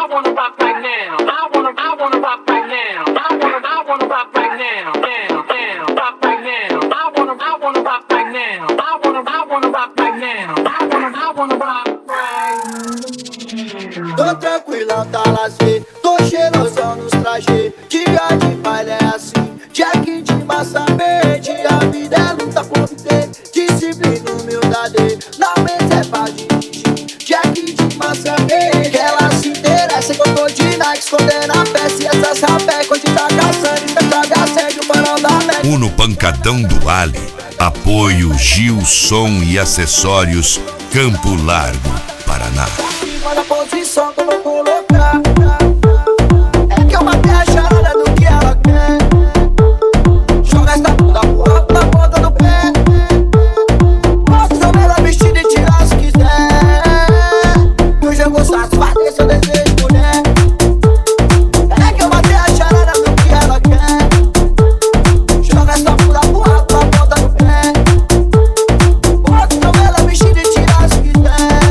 Tô tranquilão, tá lazer, tô cheirosão nos trajes. Dia de baile é assim, Jack de massa verde. A vida é luta por viver, disciplina, humildade. Na mesa é pra dirigir, Jack de massa verde. Que ela se interessa que eu tô de Nike, escondendo a peça. E essa sapé, quando tá caçando, tenta me assédio, mano, da Mac. Uno Pancadão do Ali. Apoio Gil Som e Acessórios, Campo Largo, Paraná. Olha a posição que eu vou colocar. É que eu matei a charada do que ela quer. Joga essa bunda pro alto na ponta do pé. Mostra ela vestida e tirar se quiser. Hoje eu vou satisfazer seu desejo, mulher. É que eu matei a charada do que ela quer. Joga essa bunda pro alto na ponta do pé. Mostra ela vestida e tirar se quiser.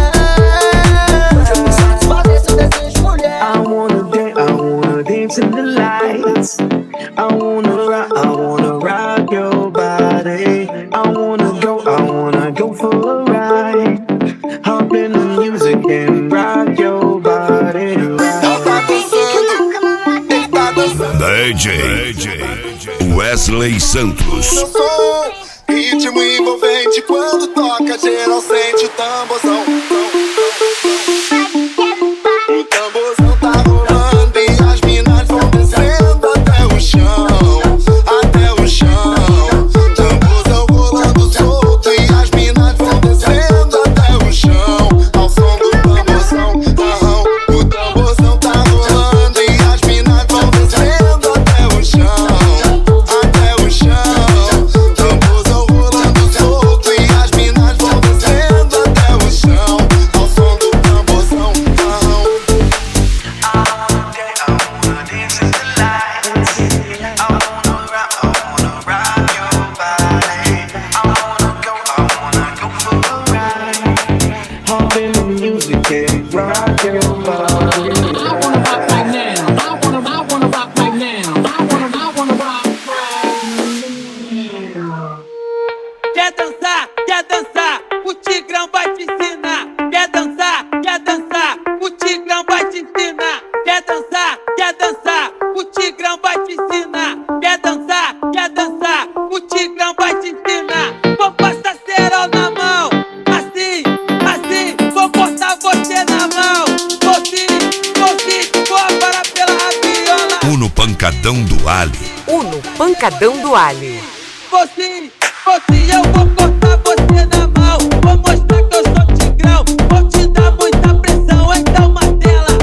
In the lights, I wanna rock your body. I wanna go for a ride. Hop in the music and rock your body. DJ Wesley Santos. Ritmo envolvente quando toca, geral sente o tamborzão. O tamborzão tá rolando e as minas vão descendo até o chão, até o chão. Tamborzão rolando solto e as minas vão descendo até o chão, ao som do tamborzão. O tamborzão tá rolando e as minas vão descendo até o chão, até o chão. Tamborzão rolando solto e as minas vão descendo até o chão, ao som do tamborzão. Hop in the music and rock your body. Quer dançar, o Tigrão vai te ensinar. Quer dançar, o Tigrão vai te ensinar. Quer dançar, o Tigrão vai te ensinar. Quer dançar, o Tigrão vai te ensinar. Vou passar cerol na mão, assim, vou cortar você na mão. Vou parar pela rabiola. Uno Pancadão do Ali. Uno Pancadão do Ali. Você, eu vou cortar você na mão. Vou mostrar que eu sou Tigrão. Vou te dar muita pressão. Então martela,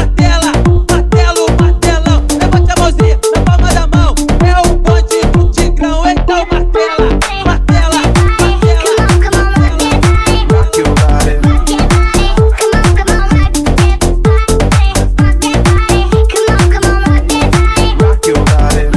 martelão. Levante a mãozinha na palma da mão. É o bonde do Tigrão. Então martela. Rock your body. Rock your body.